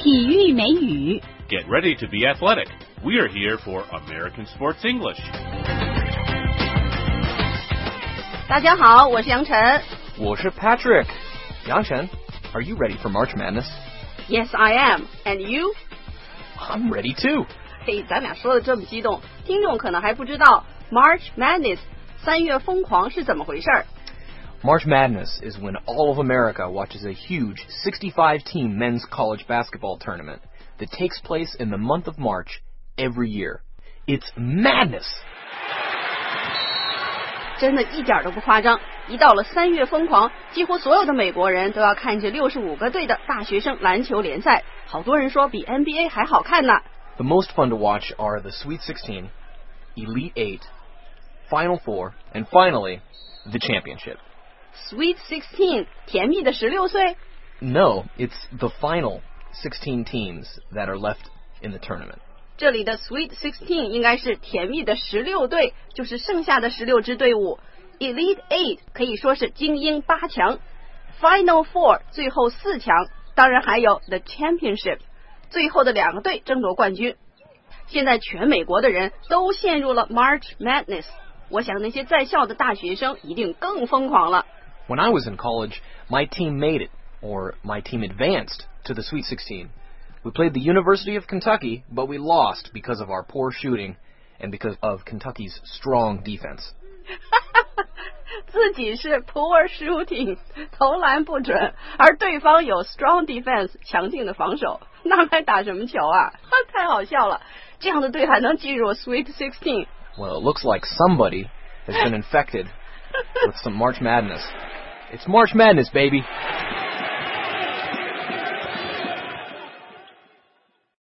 体育美语。 Get ready to be athletic. We are here for American Sports English. 大家好，我是杨晨。 我是 Patrick. 杨晨, are you ready for March Madness? Yes, I am. And you? I'm ready too. 嘿，咱俩说的这么激动，听众可能还不知道 March Madness 3月疯狂是怎么回事儿。 March Madness is when all of America watches a huge 65-team men's college basketball tournament that takes place in the month of March every year. It's madness! 真的一点都不夸张，一到了3月疯狂，几乎所有的美国人都要看这65个队的大学生篮球联赛，好多人说比 NBA 还好看呢。 The most fun to watch are the Sweet 16, Elite 8, Final 4, and finally, the championship. Sweet 16, 甜蜜的16岁 No, it's the final 16 teams that are left in the tournament. 这里的 Sweet 16应该是甜蜜的16队，就是剩下的16支队伍。Elite 8可以说是精英8强 ，Final 4最后4强，当然还有 The Championship 最后的2个队争夺冠军。现在全美国的人都陷入了 March Madness， 我想那些在校的大学生一定更疯狂了。 When I was in college, my team made it, or my team advanced to the Sweet 16. We played the University of Kentucky, but we lost because of our poor shooting and because of Kentucky's strong defense. 自己是 poor shooting 投篮不准，而对方有 strong defense 强劲的防守，那还打什么球啊？太好笑了，这样的队还能进入 Sweet 16？ Well, it looks like somebody has been infected with some March Madness. It's March Madness, baby!